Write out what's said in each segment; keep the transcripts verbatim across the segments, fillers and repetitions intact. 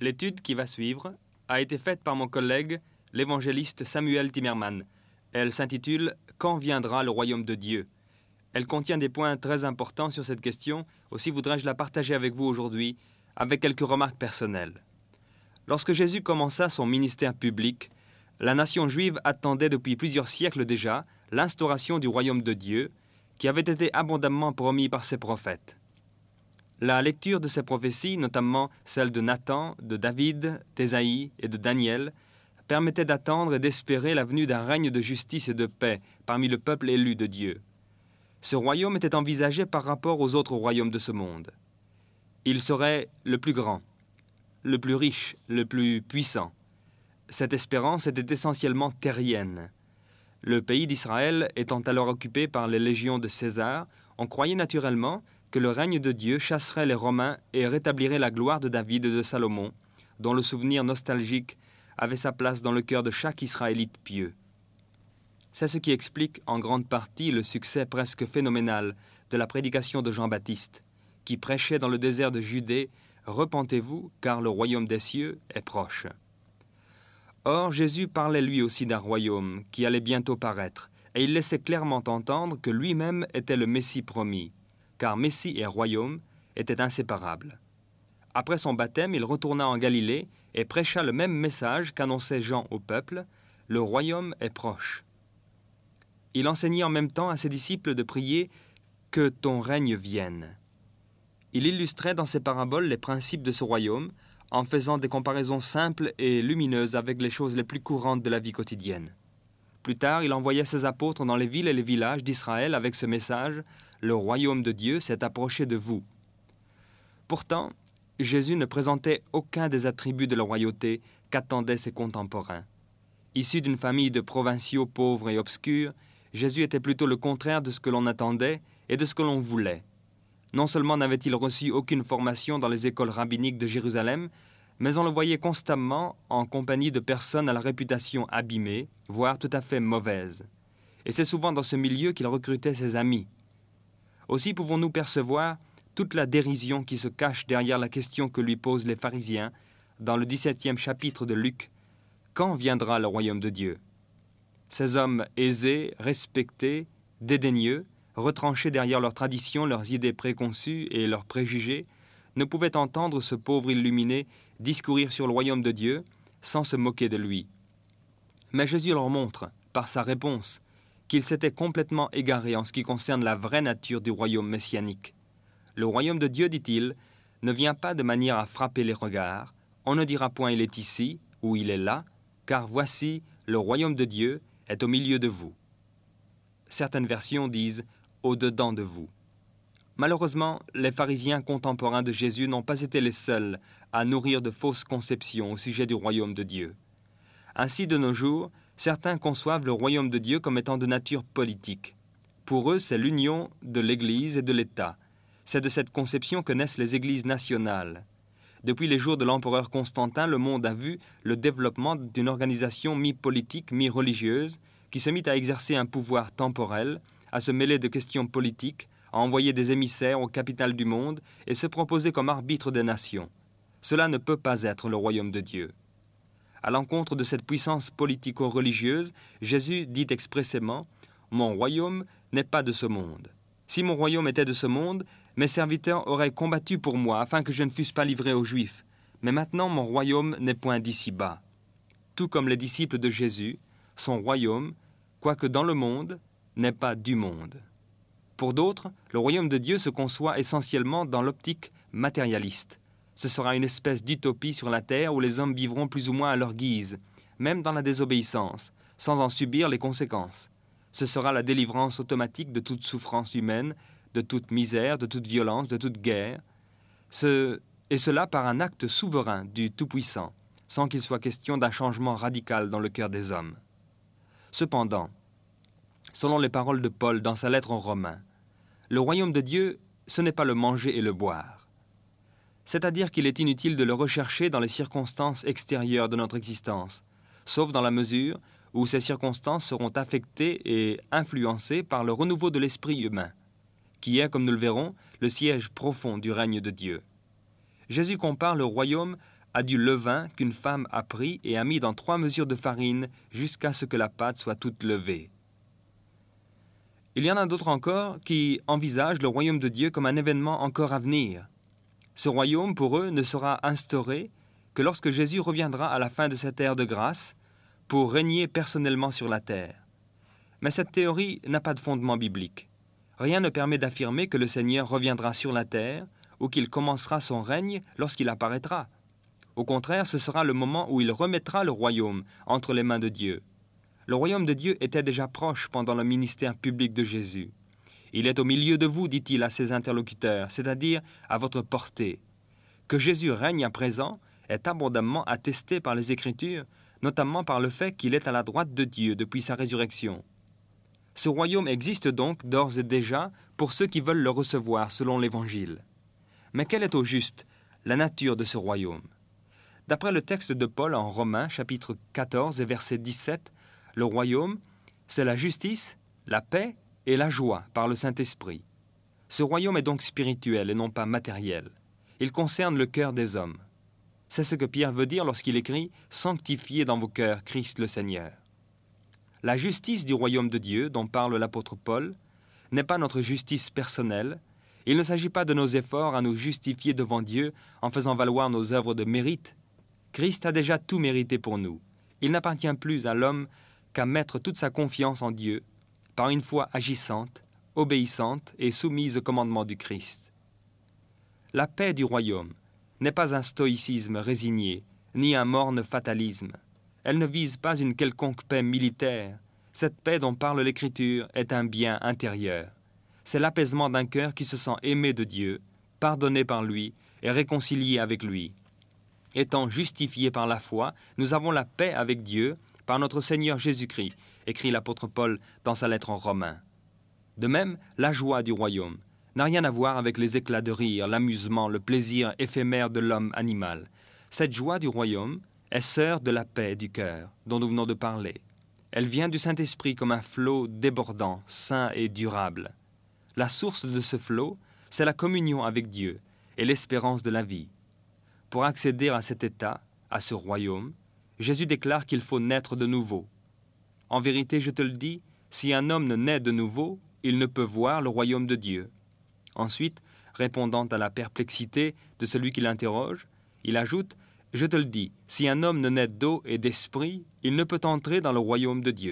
L'étude qui va suivre a été faite par mon collègue, l'évangéliste Samuel Timmerman. Elle s'intitule « Quand viendra le royaume de Dieu ?» Elle contient des points très importants sur cette question, aussi voudrais-je la partager avec vous aujourd'hui, avec quelques remarques personnelles. Lorsque Jésus commença son ministère public, la nation juive attendait depuis plusieurs siècles déjà l'instauration du royaume de Dieu, qui avait été abondamment promis par ses prophètes. La lecture de ces prophéties, notamment celles de Nathan, de David, d'Ésaïe et de Daniel, permettait d'attendre et d'espérer la venue d'un règne de justice et de paix parmi le peuple élu de Dieu. Ce royaume était envisagé par rapport aux autres royaumes de ce monde. Il serait le plus grand, le plus riche, le plus puissant. Cette espérance était essentiellement terrienne. Le pays d'Israël étant alors occupé par les légions de César, on croyait naturellement que le règne de Dieu chasserait les Romains et rétablirait la gloire de David et de Salomon, dont le souvenir nostalgique avait sa place dans le cœur de chaque Israélite pieux. C'est ce qui explique en grande partie le succès presque phénoménal de la prédication de Jean-Baptiste, qui prêchait dans le désert de Judée « Repentez-vous, car le royaume des cieux est proche ». Or, Jésus parlait lui aussi d'un royaume qui allait bientôt paraître, et il laissait clairement entendre que lui-même était le Messie promis, car Messie et royaume étaient inséparables. Après son baptême, il retourna en Galilée et prêcha le même message qu'annonçait Jean au peuple, « Le royaume est proche ». Il enseignait en même temps à ses disciples de prier « Que ton règne vienne ». Il illustrait dans ses paraboles les principes de ce royaume en faisant des comparaisons simples et lumineuses avec les choses les plus courantes de la vie quotidienne. Plus tard, il envoya ses apôtres dans les villes et les villages d'Israël avec ce message « Le royaume de Dieu s'est approché de vous ». Pourtant, Jésus ne présentait aucun des attributs de la royauté qu'attendaient ses contemporains. Issu d'une famille de provinciaux pauvres et obscurs, Jésus était plutôt le contraire de ce que l'on attendait et de ce que l'on voulait. Non seulement n'avait-il reçu aucune formation dans les écoles rabbiniques de Jérusalem, mais on le voyait constamment en compagnie de personnes à la réputation abîmée, voire tout à fait mauvaise. Et c'est souvent dans ce milieu qu'il recrutait ses amis. Aussi pouvons-nous percevoir toute la dérision qui se cache derrière la question que lui posent les pharisiens dans le dix-septième chapitre de Luc. Quand viendra le royaume de Dieu ? Ces hommes aisés, respectés, dédaigneux, retranchés derrière leurs traditions, leurs idées préconçues et leurs préjugés, ne pouvaient entendre ce pauvre illuminé discourir sur le royaume de Dieu sans se moquer de lui. Mais Jésus leur montre, par sa réponse, qu'il s'était complètement égaré en ce qui concerne la vraie nature du royaume messianique. Le royaume de Dieu, dit-il, ne vient pas de manière à frapper les regards. On ne dira point « il est ici » ou « il est là », car voici, le royaume de Dieu est au milieu de vous. Certaines versions disent « au-dedans de vous ». Malheureusement, les pharisiens contemporains de Jésus n'ont pas été les seuls à nourrir de fausses conceptions au sujet du royaume de Dieu. Ainsi, de nos jours, certains conçoivent le royaume de Dieu comme étant de nature politique. Pour eux, c'est l'union de l'Église et de l'État. C'est de cette conception que naissent les églises nationales. Depuis les jours de l'empereur Constantin, le monde a vu le développement d'une organisation mi-politique, mi-religieuse, qui se mit à exercer un pouvoir temporel, à se mêler de questions politiques, à envoyer des émissaires aux capitales du monde et se proposer comme arbitre des nations. Cela ne peut pas être le royaume de Dieu. À l'encontre de cette puissance politico-religieuse, Jésus dit expressément « Mon royaume n'est pas de ce monde. Si mon royaume était de ce monde, mes serviteurs auraient combattu pour moi afin que je ne fusse pas livré aux Juifs. Mais maintenant mon royaume n'est point d'ici-bas. » Tout comme les disciples de Jésus, son royaume, quoique dans le monde, n'est pas du monde. Pour d'autres, le royaume de Dieu se conçoit essentiellement dans l'optique matérialiste. Ce sera une espèce d'utopie sur la terre où les hommes vivront plus ou moins à leur guise, même dans la désobéissance, sans en subir les conséquences. Ce sera la délivrance automatique de toute souffrance humaine, de toute misère, de toute violence, de toute guerre, ce, et cela par un acte souverain du Tout-Puissant, sans qu'il soit question d'un changement radical dans le cœur des hommes. Cependant, selon les paroles de Paul dans sa lettre aux Romains, le royaume de Dieu, ce n'est pas le manger et le boire. C'est-à-dire qu'il est inutile de le rechercher dans les circonstances extérieures de notre existence, sauf dans la mesure où ces circonstances seront affectées et influencées par le renouveau de l'esprit humain, qui est, comme nous le verrons, le siège profond du règne de Dieu. Jésus compare le royaume a du levain qu'une femme a pris et a mis dans trois mesures de farine jusqu'à ce que la pâte soit toute levée. Il y en a d'autres encore qui envisagent le royaume de Dieu comme un événement encore à venir. Ce royaume, pour eux, ne sera instauré que lorsque Jésus reviendra à la fin de cette ère de grâce pour régner personnellement sur la terre. Mais cette théorie n'a pas de fondement biblique. Rien ne permet d'affirmer que le Seigneur reviendra sur la terre ou qu'il commencera son règne lorsqu'il apparaîtra. Au contraire, ce sera le moment où il remettra le royaume entre les mains de Dieu. Le royaume de Dieu était déjà proche pendant le ministère public de Jésus. Il est au milieu de vous, dit-il à ses interlocuteurs, c'est-à-dire à votre portée. Que Jésus règne à présent est abondamment attesté par les Écritures, notamment par le fait qu'il est à la droite de Dieu depuis sa résurrection. Ce royaume existe donc d'ores et déjà pour ceux qui veulent le recevoir selon l'Évangile. Mais quelle est au juste la nature de ce royaume? D'après le texte de Paul en Romains, chapitre quatorze et verset dix-sept, le royaume, c'est la justice, la paix et la joie par le Saint-Esprit. Ce royaume est donc spirituel et non pas matériel. Il concerne le cœur des hommes. C'est ce que Pierre veut dire lorsqu'il écrit « Sanctifiez dans vos cœurs Christ le Seigneur ». La justice du royaume de Dieu, dont parle l'apôtre Paul, n'est pas notre justice personnelle. Il ne s'agit pas de nos efforts à nous justifier devant Dieu en faisant valoir nos œuvres de mérite. Christ a déjà tout mérité pour nous. Il n'appartient plus à l'homme qu'à mettre toute sa confiance en Dieu, par une foi agissante, obéissante et soumise au commandement du Christ. La paix du royaume n'est pas un stoïcisme résigné, ni un morne fatalisme. Elle ne vise pas une quelconque paix militaire. Cette paix dont parle l'Écriture est un bien intérieur. C'est l'apaisement d'un cœur qui se sent aimé de Dieu, pardonné par lui et réconcilié avec lui. Étant justifiés par la foi, nous avons la paix avec Dieu par notre Seigneur Jésus-Christ, écrit l'apôtre Paul dans sa lettre aux Romains. De même, la joie du royaume n'a rien à voir avec les éclats de rire, l'amusement, le plaisir éphémère de l'homme animal. Cette joie du royaume est sœur de la paix du cœur, dont nous venons de parler. Elle vient du Saint-Esprit comme un flot débordant, sain et durable. La source de ce flot, c'est la communion avec Dieu et l'espérance de la vie. Pour accéder à cet état, à ce royaume, Jésus déclare qu'il faut naître de nouveau. En vérité, je te le dis, si un homme ne naît de nouveau, il ne peut voir le royaume de Dieu. Ensuite, répondant à la perplexité de celui qui l'interroge, il ajoute « Je te le dis, si un homme ne naît d'eau et d'esprit, il ne peut entrer dans le royaume de Dieu. »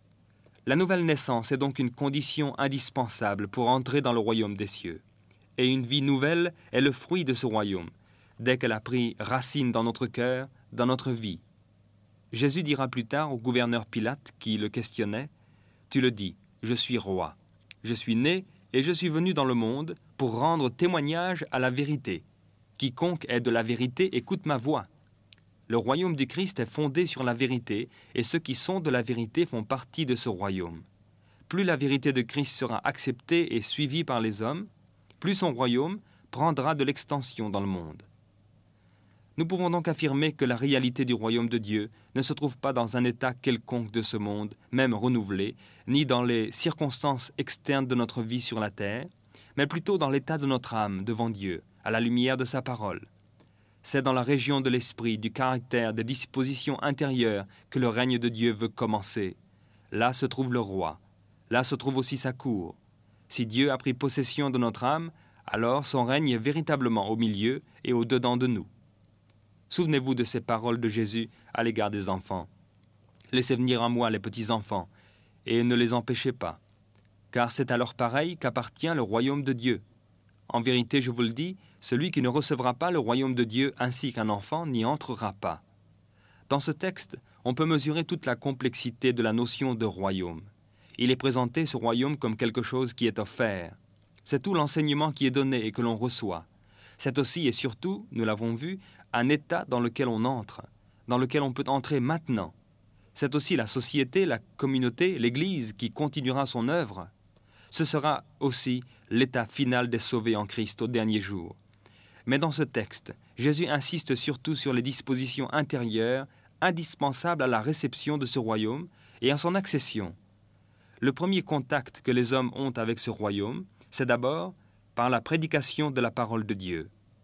La nouvelle naissance est donc une condition indispensable pour entrer dans le royaume des cieux. Et une vie nouvelle est le fruit de ce royaume, dès qu'elle a pris racine dans notre cœur, dans notre vie. Jésus dira plus tard au gouverneur Pilate, qui le questionnait, « Tu le dis, je suis roi. Je suis né et je suis venu dans le monde pour rendre témoignage à la vérité. Quiconque est de la vérité écoute ma voix. » Le royaume du Christ est fondé sur la vérité, et ceux qui sont de la vérité font partie de ce royaume. Plus la vérité de Christ sera acceptée et suivie par les hommes, plus son royaume prendra de l'extension dans le monde. Nous pouvons donc affirmer que la réalité du royaume de Dieu ne se trouve pas dans un état quelconque de ce monde, même renouvelé, ni dans les circonstances externes de notre vie sur la terre, mais plutôt dans l'état de notre âme devant Dieu, à la lumière de sa parole. C'est dans la région de l'esprit, du caractère, des dispositions intérieures que le règne de Dieu veut commencer. Là se trouve le roi, là se trouve aussi sa cour. Si Dieu a pris possession de notre âme, alors son règne est véritablement au milieu et au-dedans de nous. Souvenez-vous de ces paroles de Jésus à l'égard des enfants. « Laissez venir à moi les petits-enfants, et ne les empêchez pas, car c'est à leur pareil qu'appartient le royaume de Dieu. En vérité, je vous le dis, celui qui ne recevra pas le royaume de Dieu ainsi qu'un enfant n'y entrera pas. » Dans ce texte, on peut mesurer toute la complexité de la notion de royaume. Il est présenté ce royaume comme quelque chose qui est offert. C'est tout l'enseignement qui est donné et que l'on reçoit. C'est aussi et surtout, nous l'avons vu, un état dans lequel on entre, dans lequel on peut entrer maintenant. C'est aussi la société, la communauté, l'Église qui continuera son œuvre. Ce sera aussi l'état final des sauvés en Christ au dernier jour. Mais dans ce texte, Jésus insiste surtout sur les dispositions intérieures indispensables à la réception de ce royaume et à son accession. Le premier contact que les hommes ont avec ce royaume, c'est d'abord par la prédication de la parole de Dieu.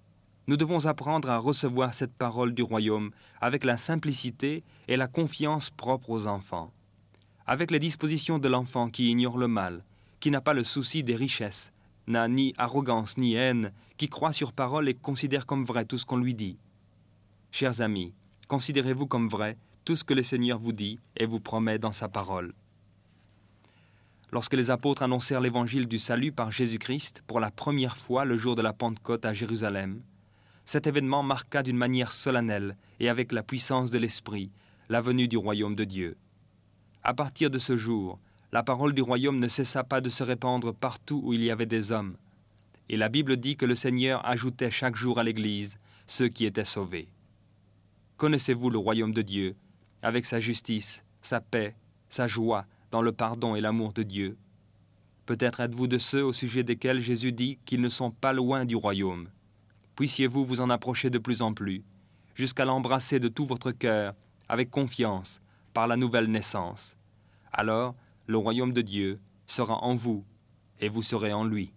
Nous devons apprendre à recevoir cette parole du royaume avec la simplicité et la confiance propres aux enfants, avec les dispositions de l'enfant qui ignore le mal, qui n'a pas le souci des richesses, n'a ni arrogance ni haine, qui croit sur parole et considère comme vrai tout ce qu'on lui dit. Chers amis, considérez-vous comme vrai tout ce que le Seigneur vous dit et vous promet dans sa parole. Lorsque les apôtres annoncèrent l'évangile du salut par Jésus-Christ pour la première fois le jour de la Pentecôte à Jérusalem, cet événement marqua d'une manière solennelle et avec la puissance de l'Esprit la venue du royaume de Dieu. À partir de ce jour, la parole du royaume ne cessa pas de se répandre partout où il y avait des hommes. Et la Bible dit que le Seigneur ajoutait chaque jour à l'Église ceux qui étaient sauvés. Connaissez-vous le royaume de Dieu, avec sa justice, sa paix, sa joie dans le pardon et l'amour de Dieu? Peut-être êtes-vous de ceux au sujet desquels Jésus dit qu'ils ne sont pas loin du royaume. Puissiez-vous vous en approcher de plus en plus, jusqu'à l'embrasser de tout votre cœur, avec confiance, par la nouvelle naissance. Alors, le royaume de Dieu sera en vous, et vous serez en lui.